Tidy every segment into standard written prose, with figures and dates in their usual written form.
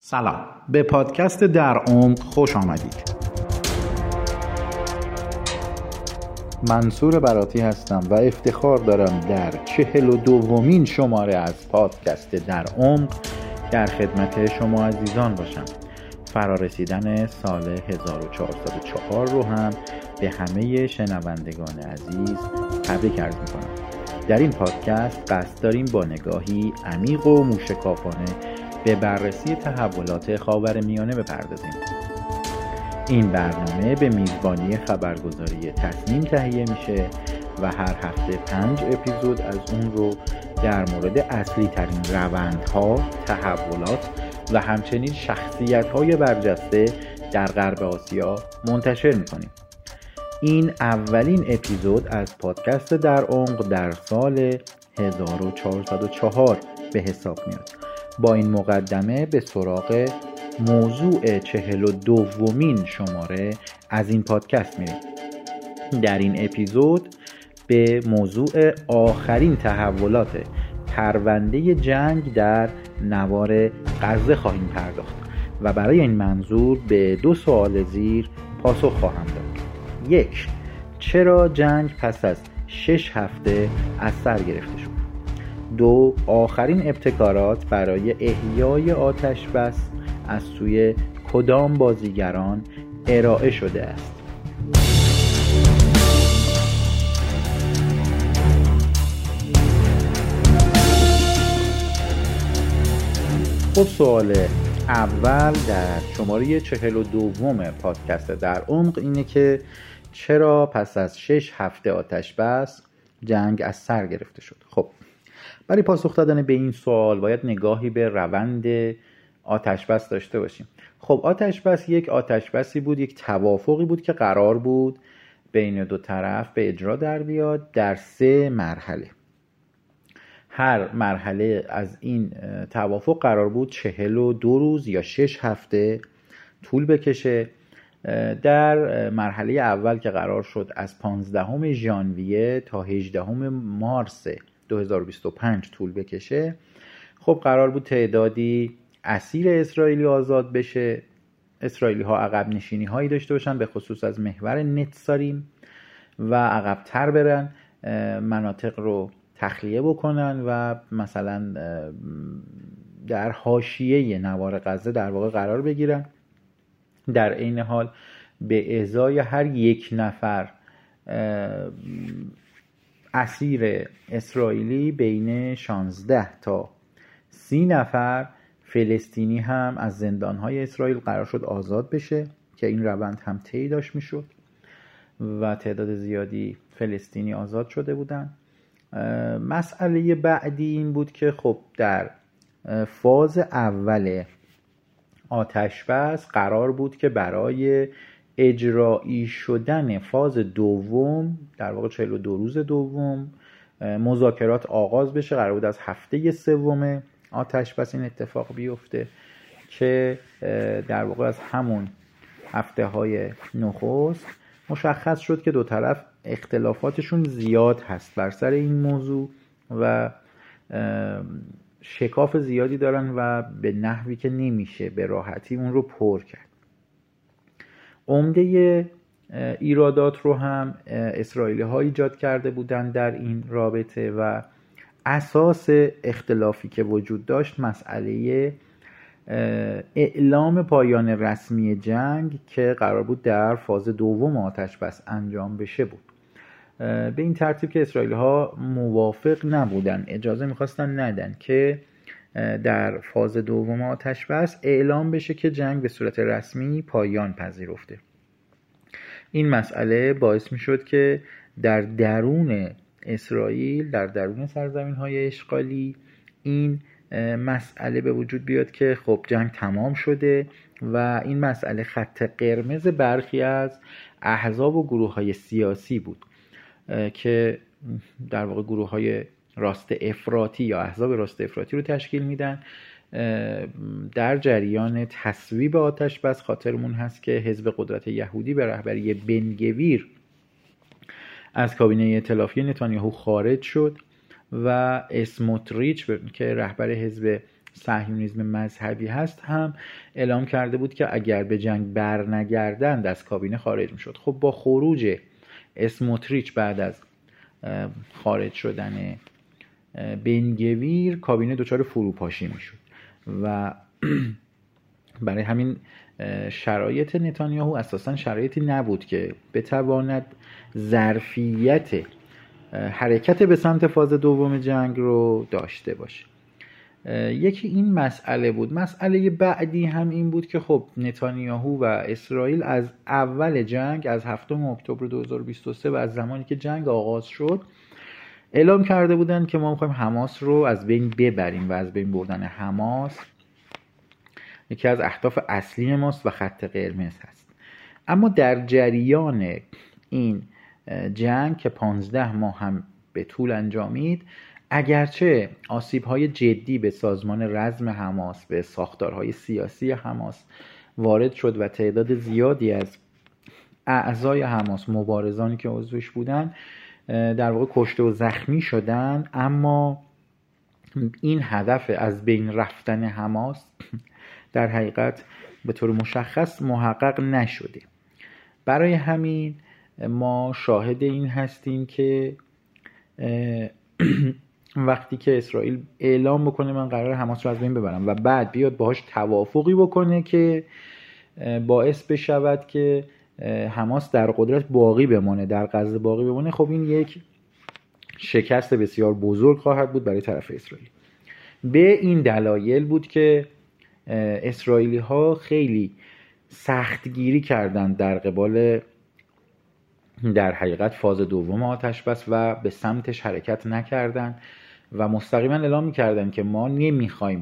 سلام، به پادکست در عمق خوش آمدید. منصور براتی هستم و افتخار دارم در 42مین شماره از پادکست در عمق در خدمت شما عزیزان باشم. فرارسیدن سال 1404 رو هم به همه شنوندگان عزیز تبریک عرض می‌کنم. در این پادکست قصد داریم با نگاهی عمیق و موشکافانه به بررسی تحولات خاورمیانه بپردازیم. این برنامه به میزبانی خبرگزاری تصمیم تهیه میشه و هر هفته 5 اپیزود از اون رو در مورد اصلی ترین روندها، تحولات و همچنین شخصیت‌های برجسته در غرب آسیا منتشر میکنیم. این اولین اپیزود از پادکست در عمق در سال 1404 به حساب میاد. با این مقدمه به سراغ موضوع 42مین شماره از این پادکست میریم. در این اپیزود به موضوع آخرین تحولات پرونده جنگ در نوار غزه خواهیم پرداخت و برای این منظور به 2 سوال زیر پاسخ خواهم داد. 1. چرا جنگ پس از 6 هفته از سر گرفته شد؟ 2. آخرین ابتکارات برای احیای آتش بس از سوی کدام بازیگران ارائه شده است؟ خب، سوال اول در شماره 42 پادکست در عمق اینه که چرا پس از 6 هفته آتش بس جنگ از سر گرفته شد؟ خب، برای پاسخ دادن به این سوال باید نگاهی به روند آتش بس داشته باشیم. خب، آتش بس یک آتش بسی بود، یک توافقی بود که قرار بود بین 2 طرف به اجرا در بیاد در 3 مرحله. هر مرحله از این توافق قرار بود 42 روز یا 6 هفته طول بکشه. در مرحله اول که قرار شد از 15 ژانویه تا 18 مارس 2025 طول بکشه، خب قرار بود تعدادی اسیر اسرائیلی آزاد بشه. اسرائیلی ها عقب نشینی هایی داشته باشن، به خصوص از محور نتساریم و عقب تر برن، مناطق رو تخلیه بکنن و مثلا در حاشیه نوار غزه در واقع قرار بگیرن. در عین حال به ازای هر 1 نفر اسیر اسرائیلی بین 16 تا 30 نفر فلسطینی هم از زندانهای اسرائیل قرار شد آزاد بشه که این روند هم طی داشت میشد و تعداد زیادی فلسطینی آزاد شده بودن. مسئله بعدی این بود که خب در فاز اول آتش بس قرار بود که برای اجرایی شدن فاز دوم، در واقع 42 روز دوم، مذاکرات آغاز بشه. قرار بود از هفته 3 آتش بس این اتفاق بیفته که در واقع از همون هفته های نخست مشخص شد که 2 طرف اختلافاتشون زیاد هست بر سر این موضوع و شکاف زیادی دارن و به نحوی که نمیشه به راحتی اون رو پر کرد. عمده ایرادات رو هم اسرائیلی ها ایجاد کرده بودن در این رابطه و اساس اختلافی که وجود داشت مسئله اعلام پایان رسمی جنگ که قرار بود در فاز دوم آتش بس انجام بشه بود. به این ترتیب که اسرائیلی ها موافق نبودن، اجازه میخواستن ندن که در فاز دوم آتش بس اعلام بشه که جنگ به صورت رسمی پایان پذیرفته. این مسئله باعث میشد که در درون اسرائیل، در درون سرزمین‌های اشغالی، این مسئله به وجود بیاد که خب جنگ تمام شده و این مسئله خط قرمز برخی از احزاب و گروه‌های سیاسی بود که در واقع گروه‌های راست افراطی یا احزاب راست افراطی رو تشکیل میدن. در جریان تصویب آتش بس خاطرمون هست که حزب قدرت یهودی به رهبری بن گویر از کابینه ائتلافی نتانیاهو خارج شد و اسموتریچ که رهبر حزب صهیونیسم مذهبی هست هم اعلام کرده بود که اگر به جنگ برنگردند از کابینه خارج میشد. خب با خروج اسموتریچ بعد از خارج شدن بنگویر کابینه دچار فروپاشی میشد و برای همین شرایط نتانیاهو اساسا شرایطی نبود که بتواند ظرفیت حرکت به سمت فاز دوم جنگ رو داشته باشه. یکی این مسئله بود. مسئله بعدی هم این بود که خب نتانیاهو و اسرائیل از اول جنگ، از 7 اکتبر 2023 و از زمانی که جنگ آغاز شد اعلام کرده بودن که ما می‌خوایم حماس رو از بین ببریم و از بین بردن حماس یکی از اهداف اصلی ماست و خط قرمز هست. اما در جریان این جنگ که 15 ماه هم به طول انجامید، اگرچه آسیب‌های جدی به سازمان رزم حماس، به ساختارهای سیاسی حماس وارد شد و تعداد زیادی از اعضای حماس، مبارزانی که عضوش بودن، در واقع کشته و زخمی شدن، اما این هدف از بین رفتن حماس در حقیقت به طور مشخص محقق نشده. برای همین ما شاهد این هستیم که وقتی که اسرائیل اعلام بکنه من قرار حماس رو از بین ببرم و بعد بیاد باهاش توافقی بکنه که باعث بشود که حماس در قدرت باقی بمانه، در غزه باقی بمانه، خب این یک شکست بسیار بزرگ خواهد بود برای طرف اسرائیل. به این دلایل بود که اسرائیلی ها خیلی سختگیری کردند در قبال در حقیقت فاز دوم آتش بس و به سمتش حرکت نکردن و مستقیما اعلام میکردن که ما نمیخوایم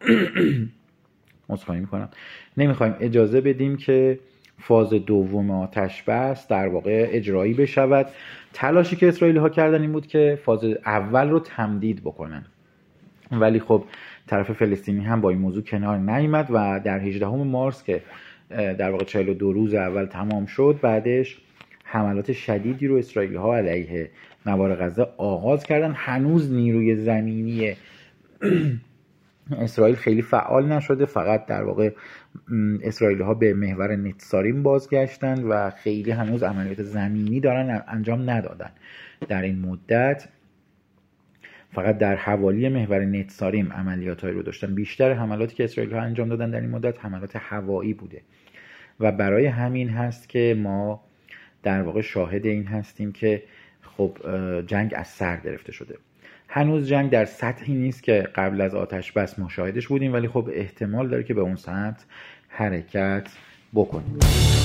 نمیخوایم اجازه بدیم که فاز دوم آتش بس در واقع اجرایی بشود. تلاشی که اسرائیلی ها کردن این بود که فاز اول رو تمدید بکنن، ولی خب طرف فلسطینی هم با این موضوع کنار نیامد و در 18 مارس که در واقع 42 روز اول تمام شد، بعدش حملات شدیدی رو اسرائیلی ها علیه نوار غزه آغاز کردن. هنوز نیروی زمینی اسرائیل خیلی فعال نشده، فقط در واقع اسرائیلی ها به محور نتساریم بازگشتن و خیلی هنوز عملیات زمینی دارن انجام ندادن. در این مدت فقط در حوالی محور نتساریم عملیاتایی رو داشتن. بیشتر حملاتی که اسرائیلی ها انجام دادن در این مدت حملات هوایی بوده و برای همین هست که ما در واقع شاهد این هستیم که خب جنگ از سر گرفته شده. هنوز جنگ در سطحی نیست که قبل از آتش بس مشاهدش بودیم، ولی خب احتمال داره که به اون سمت حرکت بکنیم.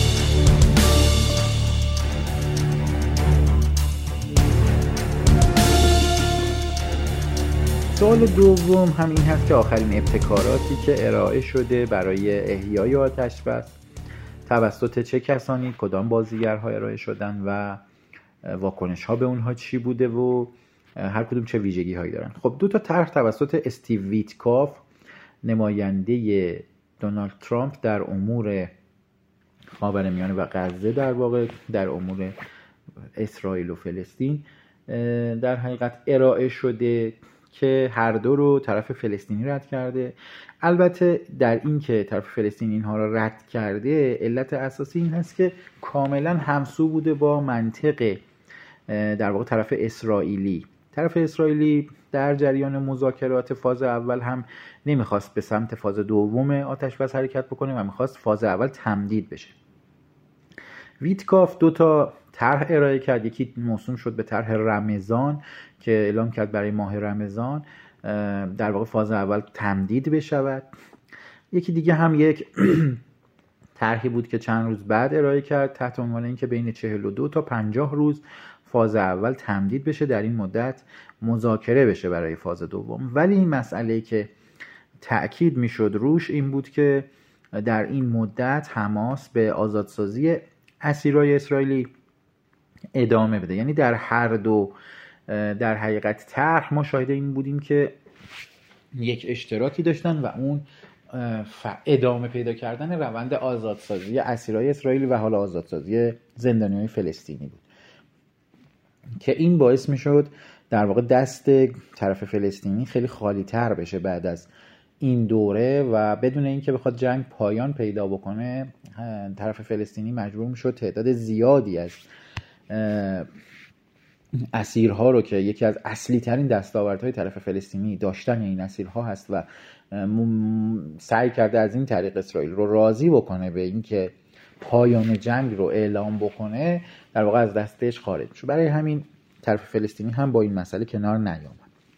سوال دوم هم این هست که آخرین ابتکاراتی که ارائه شده برای احیای آتش بس توسط چه کسانی، کدام بازیگرها ارائه شدن و واکنش ها به اونها چی بوده و هر کدوم چه ویژگی هایی دارن. خب 2 طرح توسط استیو ویتکاف، نماینده دونالد ترامپ در امور خاورمیانه و غزه، در واقع در امور اسرائیل و فلسطین، در حقیقت ارائه شده که هر دو رو طرف فلسطینی رد کرده. البته در این که طرف فلسطینی اینها رو رد کرده، علت اساسی این هست که کاملا همسو بوده با منطق در واقع طرف اسرائیلی. طرف اسرائیلی در جریان مذاکرات فاز اول هم نمیخواست به سمت فاز دوم آتش بس حرکت بکنه و میخواست فاز اول تمدید بشه. ویتکاف 2 تا طرح ارائه کرد. یکی موسوم شد به طرح رمضان که اعلام کرد برای ماه رمضان در واقع فاز اول تمدید بشود. یکی دیگه هم یک طرحی بود که چند روز بعد ارائه کرد تحت عنوان اینکه بین 42 تا 50 روز فاز اول تمدید بشه، در این مدت مذاکره بشه برای فاز دوم. ولی این مسئله که تأکید میشد روش این بود که در این مدت حماس به آزادسازی اسیرای اسرائیلی ادامه بده. یعنی در هر دو در حقیقت طرح ما شاهد این بودیم که یک اشتراکی داشتن و اون ادامه پیدا کردن روند آزادسازی اسیرای اسرائیلی و حالا آزادسازی زندانیان فلسطینی بود که این باعث میشد در واقع دست طرف فلسطینی خیلی خالی تر بشه بعد از این دوره و بدون اینکه بخواد جنگ پایان پیدا بکنه طرف فلسطینی مجبور میشد تعداد زیادی از اسیرها رو که یکی از اصلی ترین دستاوردهای طرف فلسطینی داشتن این اسیرها هست و سعی کرده از این طریق اسرائیل رو راضی بکنه به اینکه پایان جنگ رو اعلام بکنه، در واقع از دستش خارج شد. برای همین طرف فلسطینی هم با این مسئله کنار نیامد.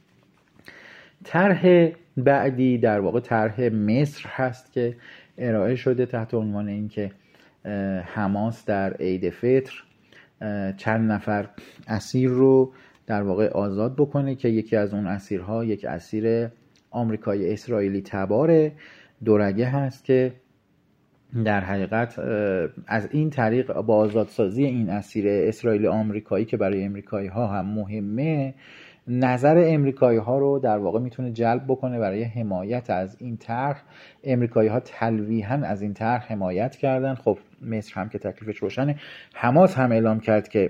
طرح بعدی در واقع طرح مصر هست که ارائه شده تحت عنوان اینکه حماس در عید فطر چند نفر اسیر رو در واقع آزاد بکنه که یکی از اون اسیرها یک اسیر آمریکایی اسرائیلی تبار دورگه هست که در حقیقت از این طریق با آزادسازی این اسیر اسرائیلی آمریکایی که برای امریکایی ها هم مهمه، نظر امریکایی ها رو در واقع میتونه جلب بکنه برای حمایت از این طرح. امریکایی ها تلویحاً از این طرح حمایت کردن. خب مصر هم که تکلیفش روشنه. حماس هم اعلام کرد که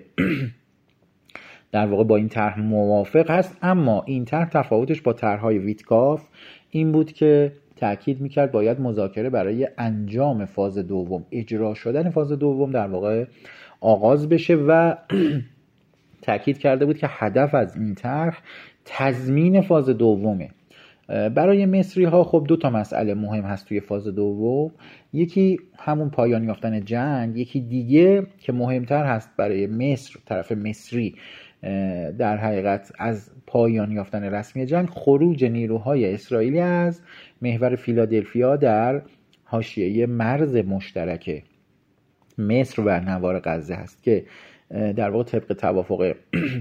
در واقع با این طرح موافق هست، اما این طرح تفاوتش با طرح‌های ویتکاف این بود که تأکید میکرد باید مذاکره برای انجام فاز دوم، اجرا شدن فاز دوم در واقع آغاز بشه و تأکید کرده بود که هدف از این طرح تضمین فاز دومه. برای مصری ها خب دو تا مسئله مهم هست توی فاز دوم، یکی همون پایان یافتن جنگ، یکی دیگه که مهمتر هست برای مصر، طرف مصری در حقیقت از پایان یافتن رسمی جنگ، خروج نیروهای اسرائیلی از محور فیلادلفیا در حاشیه مرز مشترک مصر و نوار غزه هست که در واقع طبق توافق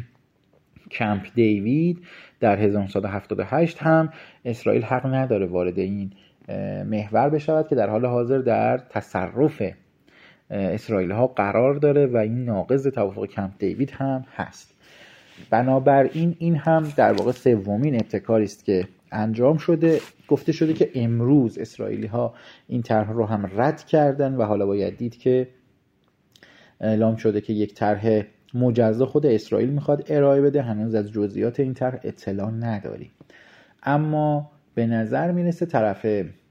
کمپ دیوید در 1978 هم اسرائیل حق نداره وارد این محور بشود که در حال حاضر در تصرف اسرائیل ها قرار داره و این ناقض توافق کمپ دیوید هم هست. بنابراین این هم در واقع سومین ابتکاری است که انجام شده. گفته شده که امروز اسرائیلی ها این طرح رو هم رد کردن و حالا باید دید که اعلام شده که یک طرح مجزا خود اسرائیل میخواد ارائه بده. هنوز از جزئیات این طرح اطلاع نداریم، اما به نظر میرسه طرف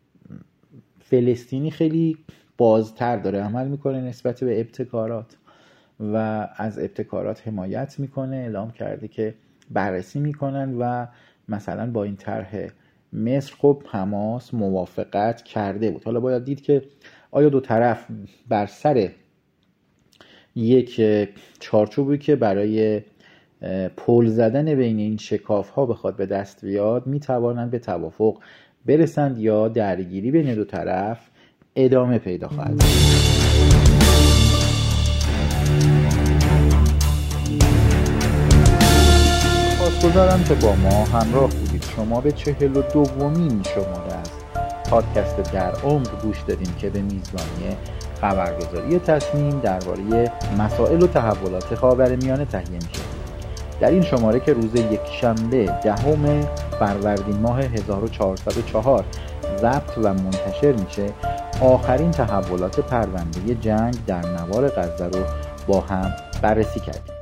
فلسطینی خیلی بازتر داره عمل میکنه نسبت به ابتکارات و از ابتکارات حمایت میکنه. اعلام کرده که بررسی میکنن و مثلا با این طرح مصر خب حماس موافقت کرده بود. حالا باید دید که آیا دو طرف بر سر یک چارچوبی که برای پل زدن بین این شکاف ها بخواد به دست بیاد میتوانند به توافق برسند یا درگیری بین دو طرف ادامه پیدا خواهد. سپاسگزارم که با ما همراه بودید. شما به 42مین شماره از پادکست در عمق گوش دادین که به میزبانی خبرگزاری تصمیم درباره مسائل و تحولات خاورمیانه تهیه میشه. در این شماره که روز یکشنبه 10 فروردین ماه 1404 ضبط و منتشر میشه، آخرین تحولات پرونده جنگ در نوار غزه رو با هم بررسی کردیم.